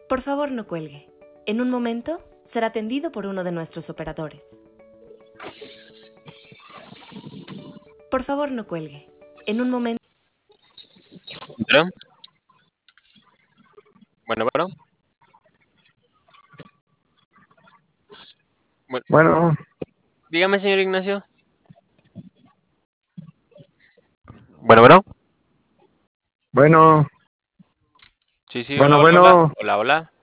Por favor, no cuelgue. En un momento será atendido por uno de nuestros operadores. Por favor, no cuelgue. En un momento... ¿Bueno? Bueno. Bueno, Dígame, señor Ignacio. Bueno. bueno, Sí, bueno, hola. bueno. Hola.